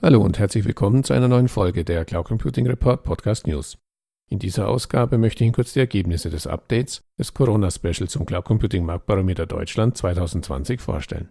Hallo und herzlich willkommen zu einer neuen Folge der Cloud Computing Report Podcast News. In dieser Ausgabe möchte ich Ihnen kurz die Ergebnisse des Updates des Corona-Special zum Cloud Computing Marktbarometer Deutschland 2020 vorstellen.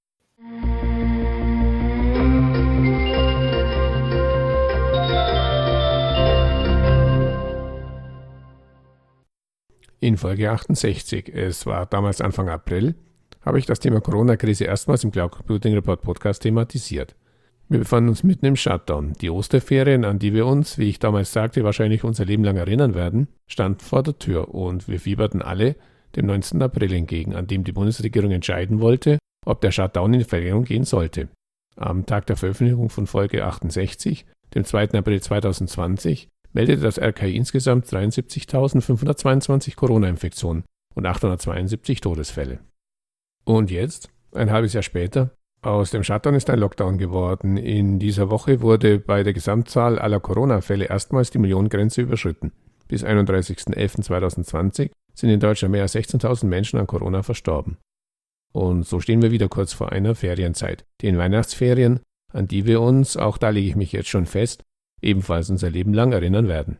In Folge 68, es war damals Anfang April, habe ich das Thema Corona-Krise erstmals im Cloud Computing Report Podcast thematisiert. Wir befanden uns mitten im Shutdown. Die Osterferien, an die wir uns, wie ich damals sagte, wahrscheinlich unser Leben lang erinnern werden, standen vor der Tür und wir fieberten alle dem 19. April entgegen, an dem die Bundesregierung entscheiden wollte, ob der Shutdown in Verlängerung gehen sollte. Am Tag der Veröffentlichung von Folge 68, dem 2. April 2020, meldete das RKI insgesamt 73.522 Corona-Infektionen und 872 Todesfälle. Und jetzt, ein halbes Jahr später, aus dem Shutdown ist ein Lockdown geworden. In dieser Woche wurde bei der Gesamtzahl aller Corona-Fälle erstmals die Millionengrenze überschritten. Bis 31.11.2020 sind in Deutschland mehr als 16.000 Menschen an Corona verstorben. Und so stehen wir wieder kurz vor einer Ferienzeit, den Weihnachtsferien, an die wir uns, auch da lege ich mich jetzt schon fest, ebenfalls unser Leben lang erinnern werden.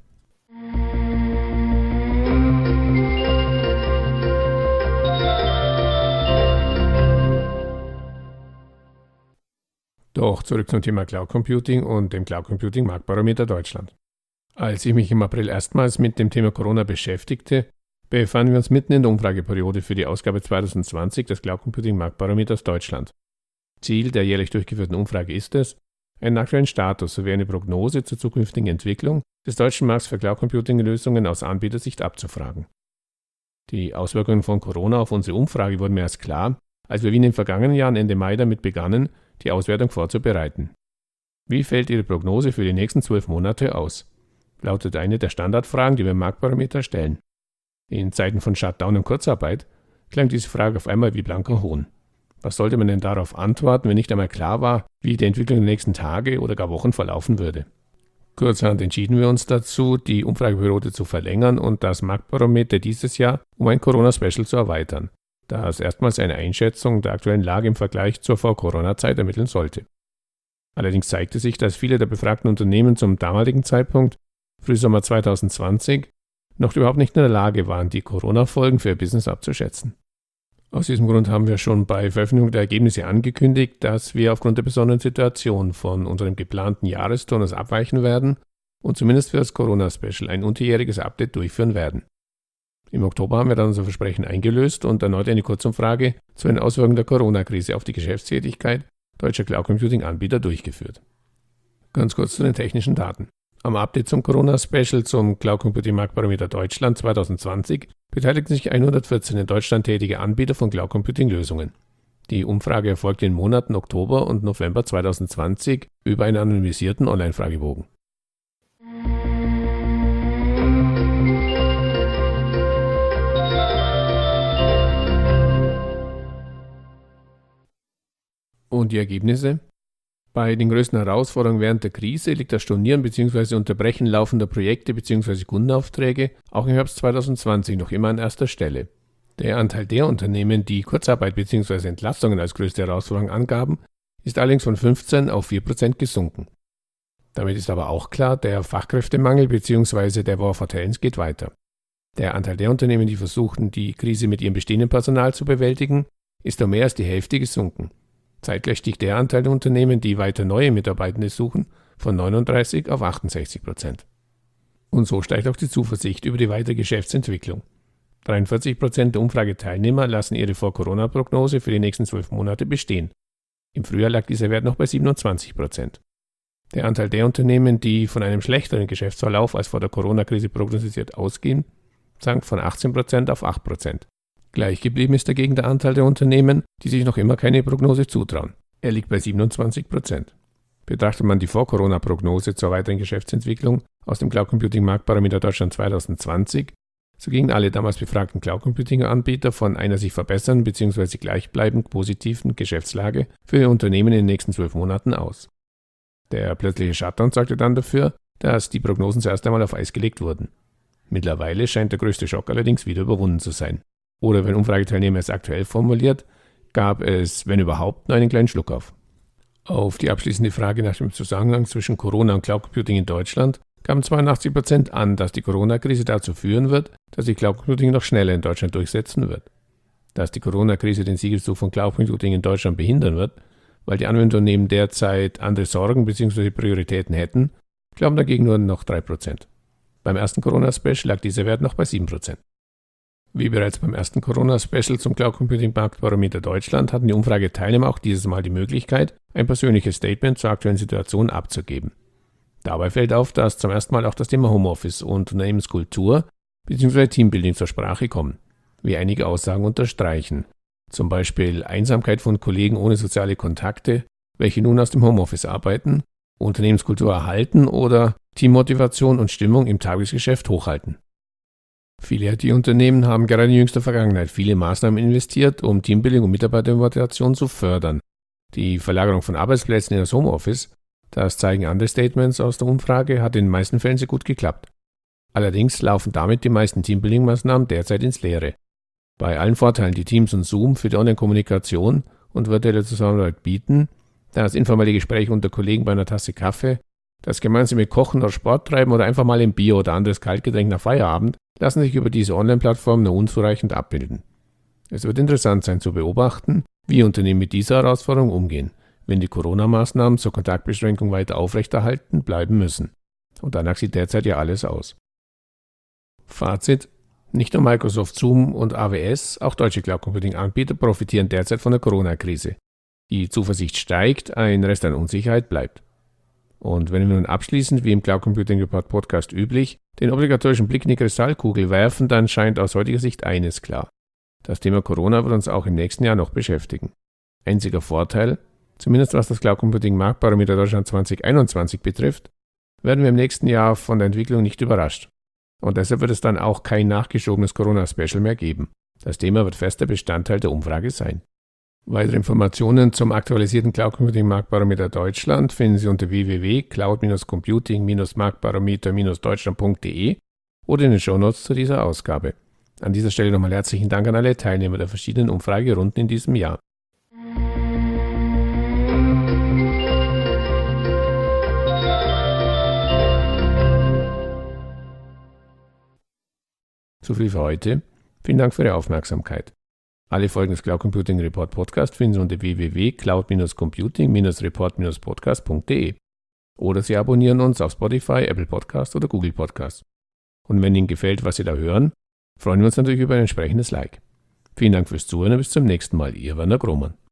Doch zurück zum Thema Cloud Computing und dem Cloud Computing Marktbarometer Deutschland. Als ich mich im April erstmals mit dem Thema Corona beschäftigte, befanden wir uns mitten in der Umfrageperiode für die Ausgabe 2020 des Cloud Computing Marktbarometers Deutschland. Ziel der jährlich durchgeführten Umfrage ist es, einen aktuellen Status sowie eine Prognose zur zukünftigen Entwicklung des deutschen Markts für Cloud Computing Lösungen aus Anbietersicht abzufragen. Die Auswirkungen von Corona auf unsere Umfrage wurden mehr als klar, als wir wie in den vergangenen Jahren Ende Mai damit begannen, die Auswertung vorzubereiten. Wie fällt Ihre Prognose für die nächsten 12 Monate aus? Lautet eine der Standardfragen, die wir im Marktbarometer stellen. In Zeiten von Shutdown und Kurzarbeit klang diese Frage auf einmal wie blanker Hohn. Was sollte man denn darauf antworten, wenn nicht einmal klar war, wie die Entwicklung der nächsten Tage oder gar Wochen verlaufen würde? Kurzerhand entschieden wir uns dazu, die Umfrageperiode zu verlängern und das Marktbarometer dieses Jahr um ein Corona-Special zu erweitern, da es erstmals eine Einschätzung der aktuellen Lage im Vergleich zur Vor-Corona-Zeit ermitteln sollte. Allerdings zeigte sich, dass viele der befragten Unternehmen zum damaligen Zeitpunkt, Frühsommer 2020, noch überhaupt nicht in der Lage waren, die Corona-Folgen für ihr Business abzuschätzen. Aus diesem Grund haben wir schon bei Veröffentlichung der Ergebnisse angekündigt, dass wir aufgrund der besonderen Situation von unserem geplanten Jahresturnus abweichen werden und zumindest für das Corona-Special ein unterjähriges Update durchführen werden. Im Oktober haben wir dann unser Versprechen eingelöst und erneut eine Kurzumfrage zu den Auswirkungen der Corona-Krise auf die Geschäftstätigkeit deutscher Cloud-Computing-Anbieter durchgeführt. Ganz kurz zu den technischen Daten. Am Update zum Corona-Special zum Cloud-Computing-Marktbarometer Deutschland 2020 beteiligten sich 114 in Deutschland tätige Anbieter von Cloud-Computing-Lösungen. Die Umfrage erfolgte in den Monaten Oktober und November 2020 über einen anonymisierten Online-Fragebogen. Und die Ergebnisse? Bei den größten Herausforderungen während der Krise liegt das Stornieren bzw. Unterbrechen laufender Projekte bzw. Kundenaufträge auch im Herbst 2020 noch immer an erster Stelle. Der Anteil der Unternehmen, die Kurzarbeit bzw. Entlastungen als größte Herausforderung angaben, ist allerdings von 15 auf 4% gesunken. Damit ist aber auch klar, der Fachkräftemangel bzw. der War for Talents geht weiter. Der Anteil der Unternehmen, die versuchten, die Krise mit ihrem bestehenden Personal zu bewältigen, ist um mehr als die Hälfte gesunken. Zeitgleich stieg der Anteil der Unternehmen, die weiter neue Mitarbeitende suchen, von 39 auf 68%. Und so steigt auch die Zuversicht über die weitere Geschäftsentwicklung. 43% der Umfrageteilnehmer lassen ihre Vor-Corona-Prognose für die nächsten 12 Monate bestehen. Im Frühjahr lag dieser Wert noch bei 27%. Der Anteil der Unternehmen, die von einem schlechteren Geschäftsverlauf als vor der Corona-Krise prognostiziert ausgehen, sank von 18% auf 8%. Gleich geblieben ist dagegen der Anteil der Unternehmen, die sich noch immer keine Prognose zutrauen. Er liegt bei 27%. Betrachtet man die Vor-Corona-Prognose zur weiteren Geschäftsentwicklung aus dem Cloud Computing Marktbarometer Deutschland 2020, so gingen alle damals befragten Cloud Computing-Anbieter von einer sich verbessernden bzw. gleichbleibend positiven Geschäftslage für ihr Unternehmen in den nächsten 12 Monaten aus. Der plötzliche Shutdown sorgte dann dafür, dass die Prognosen zuerst einmal auf Eis gelegt wurden. Mittlerweile scheint der größte Schock allerdings wieder überwunden zu sein. Oder wenn Umfrageteilnehmer es aktuell formuliert, gab es, wenn überhaupt, nur einen kleinen Schluck auf. Auf die abschließende Frage nach dem Zusammenhang zwischen Corona und Cloud Computing in Deutschland gaben 82% an, dass die Corona-Krise dazu führen wird, dass sich Cloud Computing noch schneller in Deutschland durchsetzen wird. Dass die Corona-Krise den Siegeszug von Cloud Computing in Deutschland behindern wird, weil die Anwenderunternehmen derzeit andere Sorgen bzw. Prioritäten hätten, glauben dagegen nur noch 3%. Beim ersten Corona-Special lag dieser Wert noch bei 7%. Wie bereits beim ersten Corona-Special zum Cloud Computing Marktbarometer Deutschland hatten die Umfrageteilnehmer auch dieses Mal die Möglichkeit, ein persönliches Statement zur aktuellen Situation abzugeben. Dabei fällt auf, dass zum ersten Mal auch das Thema Homeoffice und Unternehmenskultur bzw. Teambuilding zur Sprache kommen, wie einige Aussagen unterstreichen. Zum Beispiel Einsamkeit von Kollegen ohne soziale Kontakte, welche nun aus dem Homeoffice arbeiten, Unternehmenskultur erhalten oder Teammotivation und Stimmung im Tagesgeschäft hochhalten. Viele IT-Unternehmen haben gerade in jüngster Vergangenheit viele Maßnahmen investiert, um Teambuilding und Mitarbeitermotivation zu fördern. Die Verlagerung von Arbeitsplätzen in das Homeoffice, das zeigen andere Statements aus der Umfrage, hat in den meisten Fällen sehr gut geklappt. Allerdings laufen damit die meisten Teambuilding-Maßnahmen derzeit ins Leere. Bei allen Vorteilen, die Teams und Zoom für die Online-Kommunikation und virtuelle Zusammenarbeit bieten, das informelle Gespräch unter Kollegen bei einer Tasse Kaffee, das gemeinsame Kochen oder Sport treiben oder einfach mal ein Bier oder anderes Kaltgetränk nach Feierabend, lassen sich über diese Online-Plattform nur unzureichend abbilden. Es wird interessant sein zu beobachten, wie Unternehmen mit dieser Herausforderung umgehen, wenn die Corona-Maßnahmen zur Kontaktbeschränkung weiter aufrechterhalten bleiben müssen. Und danach sieht derzeit ja alles aus. Fazit: Nicht nur Microsoft, Zoom und AWS, auch deutsche Cloud-Computing-Anbieter profitieren derzeit von der Corona-Krise. Die Zuversicht steigt, ein Rest an Unsicherheit bleibt. Und wenn wir nun abschließend, wie im Cloud Computing Report Podcast üblich, den obligatorischen Blick in die Kristallkugel werfen, dann scheint aus heutiger Sicht eines klar. Das Thema Corona wird uns auch im nächsten Jahr noch beschäftigen. Einziger Vorteil, zumindest was das Cloud Computing Marktbarometer Deutschland 2021 betrifft, werden wir im nächsten Jahr von der Entwicklung nicht überrascht. Und deshalb wird es dann auch kein nachgeschobenes Corona-Special mehr geben. Das Thema wird fester Bestandteil der Umfrage sein. Weitere Informationen zum aktualisierten Cloud Computing Marktbarometer Deutschland finden Sie unter www.cloud-computing-marktbarometer-deutschland.de oder in den Shownotes zu dieser Ausgabe. An dieser Stelle nochmal herzlichen Dank an alle Teilnehmer der verschiedenen Umfragerunden in diesem Jahr. So viel für heute. Vielen Dank für Ihre Aufmerksamkeit. Alle Folgen des Cloud Computing Report Podcast finden Sie unter www.cloud-computing-report-podcast.de oder Sie abonnieren uns auf Spotify, Apple Podcast oder Google Podcast. Und wenn Ihnen gefällt, was Sie da hören, freuen wir uns natürlich über ein entsprechendes Like. Vielen Dank fürs Zuhören und bis zum nächsten Mal. Ihr Werner Grohmann.